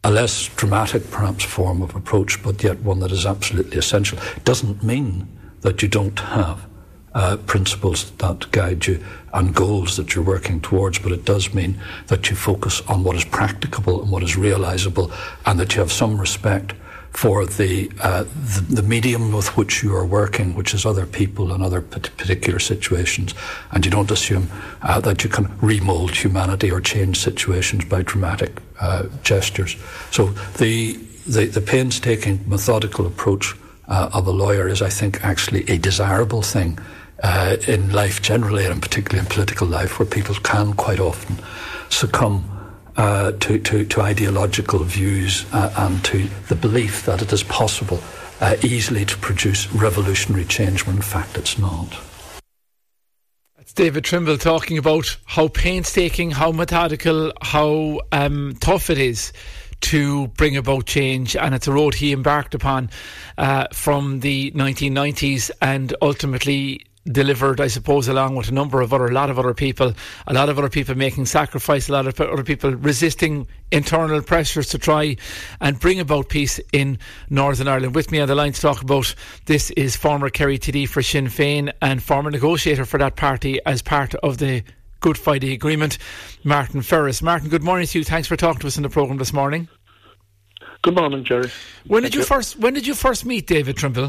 a less dramatic, perhaps, form of approach, but yet one that is absolutely essential. It doesn't mean that you don't have principles that guide you and goals that you're working towards, but it does mean that you focus on what is practicable and what is realisable, and that you have some respect for the medium with which you are working, which is other people and other particular situations, and you don't assume that you can remould humanity or change situations by dramatic gestures. So the painstaking, methodical approach of a lawyer is, I think, actually a desirable thing in life generally, and particularly in political life, where people can quite often succumb to ideological views and to the belief that it is possible easily to produce revolutionary change when in fact it's not. That's David Trimble talking about how painstaking, how methodical, how tough it is to bring about change, and it's a road he embarked upon from the 1990s and ultimately delivered, I suppose, along with a lot of other people making sacrifice, a lot of other people resisting internal pressures to try and bring about peace in Northern Ireland. With me on the line to talk about this is former Kerry TD for Sinn Féin and former negotiator for that party as part of the Good Friday Agreement, Martin Ferris. Martin, good morning to you. Thanks for talking to us in the programme this morning. Good morning, Jerry. When did you first meet David Trimble?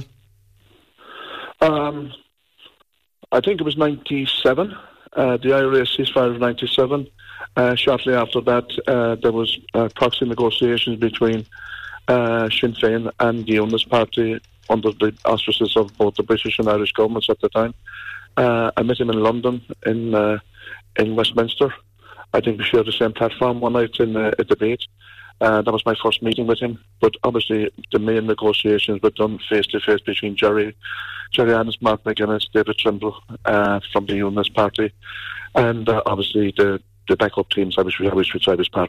I think it was 97, the IRA ceasefire of 97. Shortly after that, there was proxy negotiations between Sinn Féin and the Unionist Party under the auspices of both the British and Irish governments at the time. I met him in London, in Westminster. I think we shared the same platform one night in a debate. That was my first meeting with him. But obviously, the main negotiations were done face-to-face between Jerry Adams, Mark McGuinness, David Trimble from the Unionist Party, and obviously the backup teams which I was part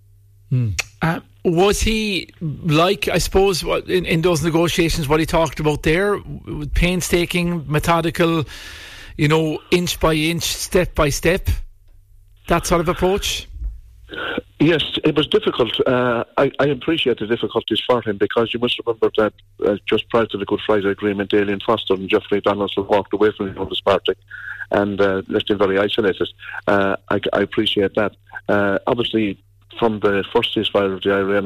of. Was he like, I suppose, in those negotiations, what he talked about there, painstaking, methodical, inch by inch, step by step, that sort of approach? Yes, it was difficult. I appreciate the difficulties for him, because you must remember that just prior to the Good Friday Agreement, Aileen Foster and Jeffrey Donaldson walked away from the Unionist Party and left him very isolated. I appreciate that. Obviously, from the first ceasefire of the IRA in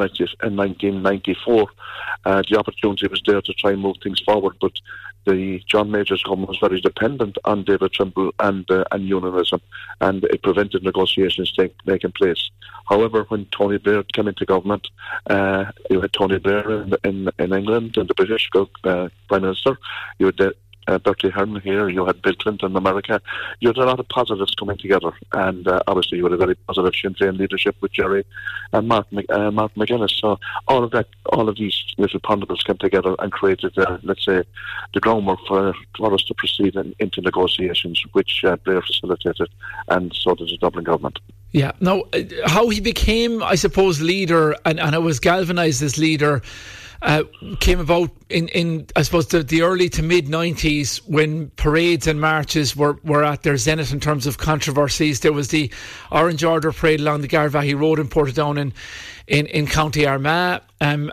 1994, the opportunity was there to try and move things forward, but the John Major's government was very dependent on David Trimble and unionism, and it prevented negotiations taking place. However, when Tony Blair came into government, you had Tony Blair in England and the British Prime Minister. You had Bertie Ahern here, you had Bill Clinton in America. You had a lot of positives coming together, and obviously you had a very positive Sinn Féin leadership with Jerry and Mark McGuinness. So all of these little ponderables came together and created, let's say, the groundwork for us to proceed into negotiations, which Blair facilitated, and so did the Dublin government. Yeah. Now, how he became, I suppose, leader, and it was galvanised as leader, came about in I suppose the early to mid 90s, when parades and marches were at their zenith in terms of controversies. There was the Orange Order parade along the Garvaghey Road in Portadown in County Armagh.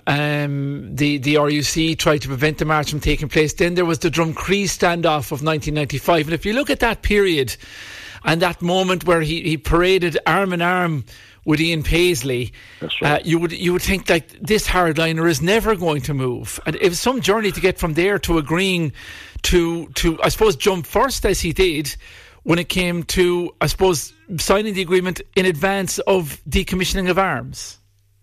The RUC tried to prevent the march from taking place. Then there was the Drumcree standoff of 1995, and if you look at that period and that moment where he paraded arm in arm with Ian Paisley, right, you would think that this hardliner is never going to move. And it was some journey to get from there to agreeing to I suppose, jump first as he did when it came to, I suppose, signing the agreement in advance of decommissioning of arms.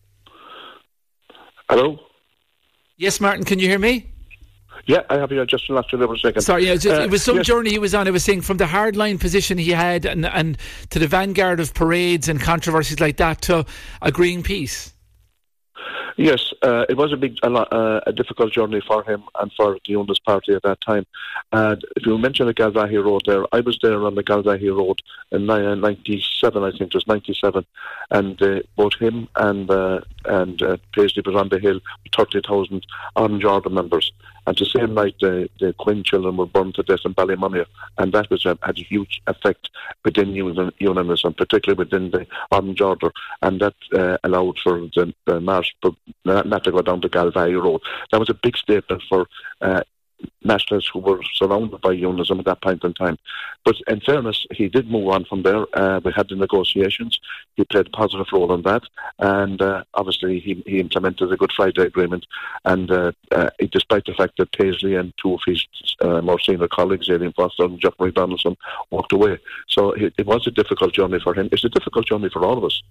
Hello? Yes, Martin, can you hear me? Yeah, I have you. Just lost you there for a second. Sorry, it was some journey he was on. I was saying from the hardline position he had and to the vanguard of parades and controversies like that to agreeing peace. Yes, it was a difficult journey for him and for the Unionist Party at that time. If you mention the Galvaghey Road there, I was there on the Galvaghey Road in 97, I think it was 97, and both him and Paisley was on the hill with 30,000 Orange Order members. And the same night, the Quinn children were burned to death in Ballymoney, and that had a huge effect within unionism, particularly within the Orange Order, and that allowed for the march not to go down the Galway Road. That was a big statement for nationalists who were surrounded by unionism at that point in time. But in fairness, he did move on from there. We had the negotiations. He played a positive role in that. And obviously he implemented the Good Friday Agreement. And despite the fact that Paisley and two of his more senior colleagues, Aileen Foster and Jeffrey Donaldson, walked away. So it was a difficult journey for him. It's a difficult journey for all of us.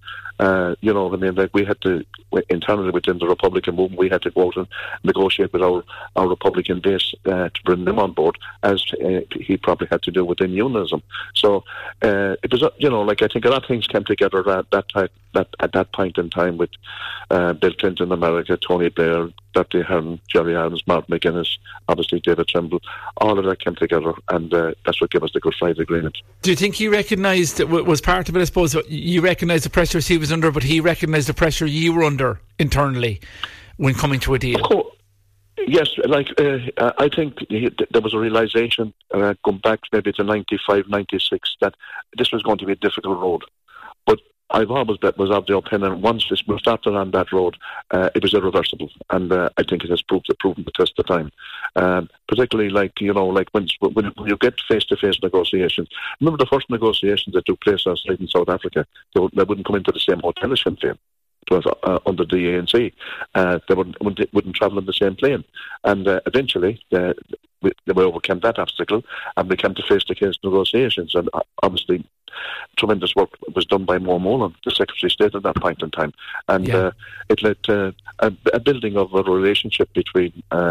We had to, internally within the Republican movement, we had to go out and negotiate with our Republican base to bring them on board, as he probably had to do within unionism. So it was, I think a lot of things came together at that point in time with Bill Clinton in America, Tony Blair, Bertie Ahern, Jerry Adams, Martin McGuinness, obviously David Trimble. All of that came together, and that's what gave us the Good Friday Agreement. Do you think he recognised, was part of it, I suppose, you recognised the pressures he was under, but he recognised the pressure you were under internally when coming to a deal? Of course. Yes, I think there was a realisation going back maybe to 95, 96 that this was going to be a difficult road. But I've always was of the opinion once we started on that road, it was irreversible, and I think it has proven the test of time. Particularly when you get face-to-face negotiations. Remember the first negotiations that took place last night in South Africa? They wouldn't come into the same hotel as Sinn Féin. It was under the ANC. They wouldn't travel in the same plane. And eventually, they overcame that obstacle, and we came to face-to-face negotiations. And obviously, tremendous work was done by Mo Molan, the Secretary of State at that point in time. And it led to a building of a relationship between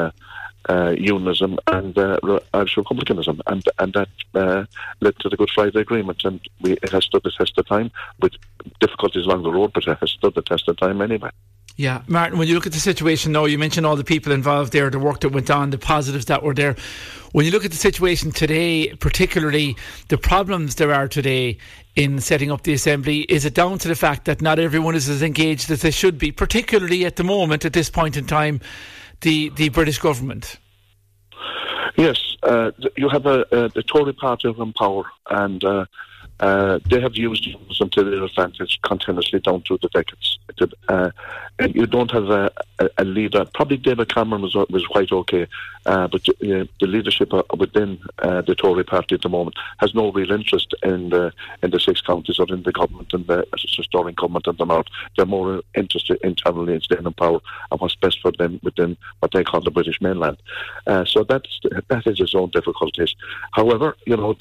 unionism and Irish republicanism, and that led to the Good Friday Agreement, and it has stood the test of time with difficulties along the road, but it has stood the test of time anyway. Yeah, Martin, when you look at the situation now, you mentioned all the people involved there, the work that went on, the positives that were there. When you look at the situation today, particularly the problems there are today in setting up the Assembly, is it down to the fact that not everyone is as engaged as they should be, particularly at the moment, at this point in time, the British government? Yes, you have the Tory party in power, and they have used unionism to their advantage continuously down through the decades. You don't have a leader. Probably David Cameron was quite okay, but the leadership within the Tory party at the moment has no real interest in the six counties or in the government and the restoring government in the north. They're more interested internally in staying in power and what's best for them within what they call the British mainland. So that is its own difficulties. However,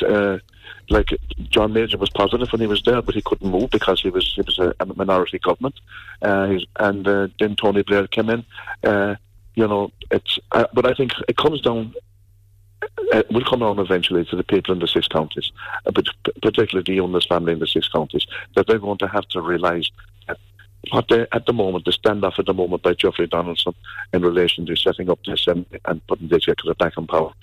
John Major was positive when he was there, but he couldn't move because he was a minority government, and then Tony Blair came in. But I think it comes down. Will come down eventually to the people in the six counties, but particularly the Unionist family in the six counties, that they're going to have to realise that at the moment, the standoff at the moment by Jeffrey Donaldson in relation to setting up the Assembly and putting the Executive back in power.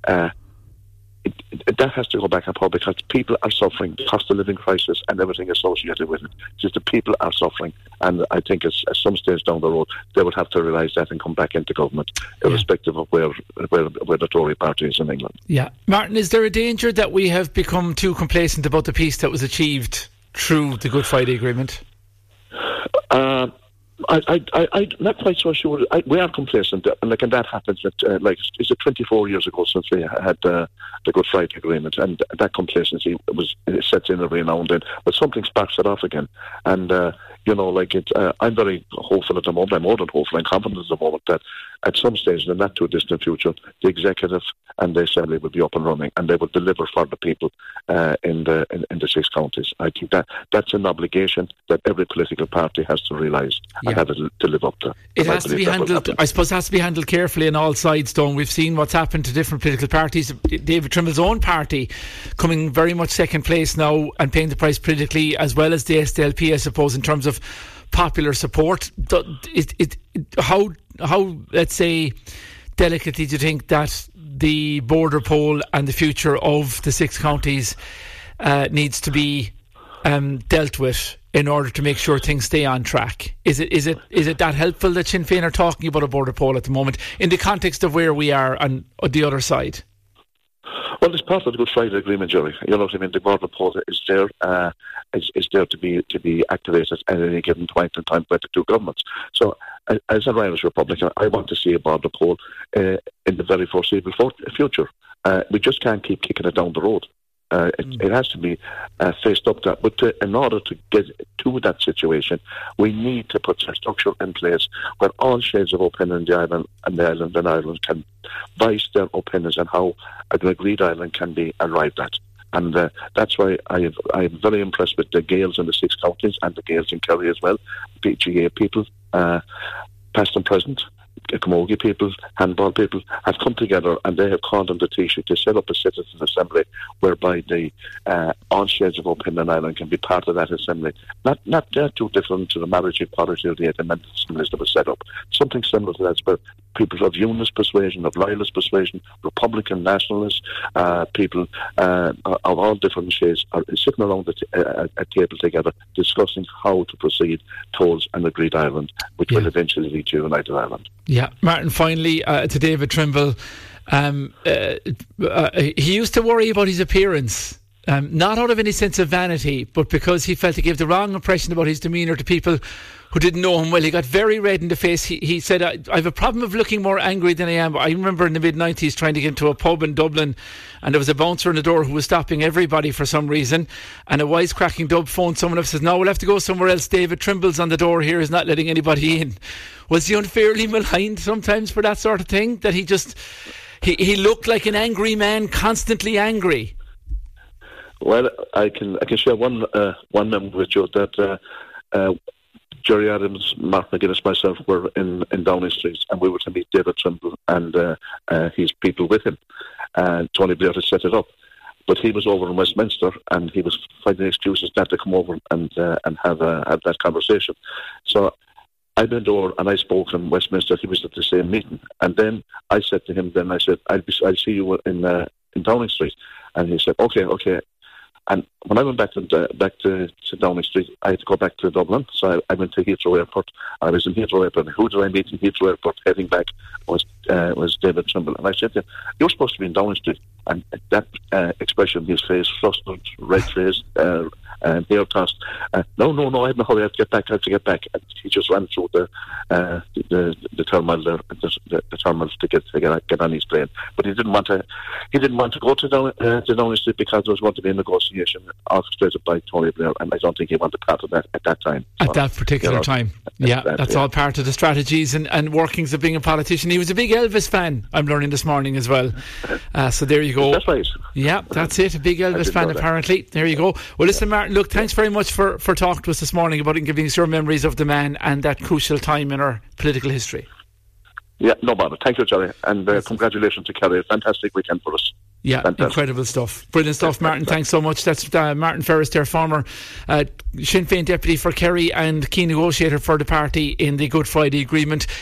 That has to go back in power because people are suffering, the cost of living crisis and everything associated with it. Just the people are suffering, and I think at some stage down the road they would have to realise that and come back into government, irrespective of where the Tory party is in England. Yeah, Martin, is there a danger that we have become too complacent about the peace that was achieved through the Good Friday Agreement? I'm not quite so sure. We are complacent, and that happens. It's 24 years ago since we had the Good Friday Agreement, and that complacency sets in every now and then. But something sparks it off again, and I'm very hopeful at the moment. I'm more than hopeful and confident at the moment that at some stage in the not too distant future, the Executive and the Assembly will be up and running, and they will deliver for the people in the six counties. I think that's an obligation that every political party has to realise and have to live up to. It has to be handled. I suppose it has to be handled carefully on all sides. Though we've seen what's happened to different political parties. David Trimble's own party coming very much second place now and paying the price politically, as well as the SDLP, I suppose, in terms of popular support. How let's say delicately do you think that the border poll and the future of the six counties needs to be dealt with in order to make sure things stay on track? Is it that helpful that Sinn Féin are talking about a border poll at the moment in the context of where we are on the other side? Well, it's part of the Good Friday Agreement, Jerry. You know what I mean? The border poll is there, is there to be activated at any given point in time by the two governments. So, as an Irish Republican, I want to see a border poll in the very foreseeable future. We just can't keep kicking it down the road. It has to be faced up that. But in order to get to that situation, we need to put a structure in place where all shades of opinion in the island and Ireland can voice their opinions on how an agreed island can be arrived at. And that's why I'm very impressed with the Gaels in the 6 counties and the Gaels in Kerry as well. PGA people, past and present, Camogie people, handball people have come together and they have called on the Taoiseach to set up a citizens' assembly whereby the all shades of opinion Ireland can be part of that assembly. Not too different to the marriage equality or the independent assemblies that was set up. Something similar to that, where people of unionist persuasion, of loyalist persuasion, Republican, nationalists, people of all different shades are sitting around a table together discussing how to proceed towards an agreed Ireland, which will eventually lead to a united Ireland. Yeah, Martin, finally, to David Trimble. He used to worry about his appearance, not out of any sense of vanity, but because he felt he gave the wrong impression about his demeanour to people who didn't know him well. He got very red in the face. He said, I have a problem of looking more angry than I am. I remember in the mid-90s trying to get into a pub in Dublin, and there was a bouncer on the door who was stopping everybody for some reason, and a wisecracking dub phoned someone up and says, no, we'll have to go somewhere else. David Trimble's on the door here, is not letting anybody in. Was he unfairly maligned sometimes for that sort of thing? That he looked like an angry man, constantly angry? Well, I can share one memory with you that Jerry Adams, Mark McGuinness, myself were in Downing Street, and we were to meet David Trimble and his people with him. And Tony Blair had set it up, but he was over in Westminster, and he was finding excuses not to come over and have that conversation. So I went over and I spoke in Westminster. He was at the same meeting, and then I said to him, I'll see you in Downing Street, and he said, okay. And when I went back to Downing Street, I had to go back to Dublin. So I went to Heathrow Airport. I was in Heathrow Airport. Who did I meet in Heathrow Airport heading back was David Trimble. And I said to him, you're supposed to be in Downing Street. And that expression, his face, flustered, red-faced, hair tossed. No, I had no hurry. I have to get back. And he just ran through the terminal there, the terminals to get on his plane. But he didn't want to go to Downing Street because there was going to be a negotiation orchestrated by Tony Blair, and I don't think he wanted part of that at that time. At that particular time. That's all part of the strategies and workings of being a politician. He was a big Elvis fan, I'm learning this morning as well. So there you go. That's right. Yeah, that's it. A big Elvis fan, apparently. There you go. Well, listen, Martin, look, thanks very much for talking to us this morning about giving us your memories of the man and that crucial time in our political history. Yeah, no bother. Thank you, Jerry. And congratulations to Kerry. Fantastic weekend for us. Yeah, fantastic. Incredible stuff. Brilliant stuff, Martin. Thanks so much. That's Martin Ferris there, former Sinn Féin deputy for Kerry and key negotiator for the party in the Good Friday Agreement.